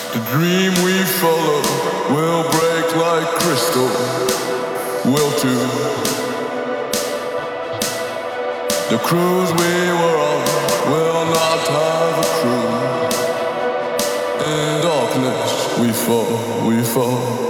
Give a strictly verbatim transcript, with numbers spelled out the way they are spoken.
The dream we follow will break like crystal, will too. The cruise we were on will not have a crew. In darkness we fall, we fall.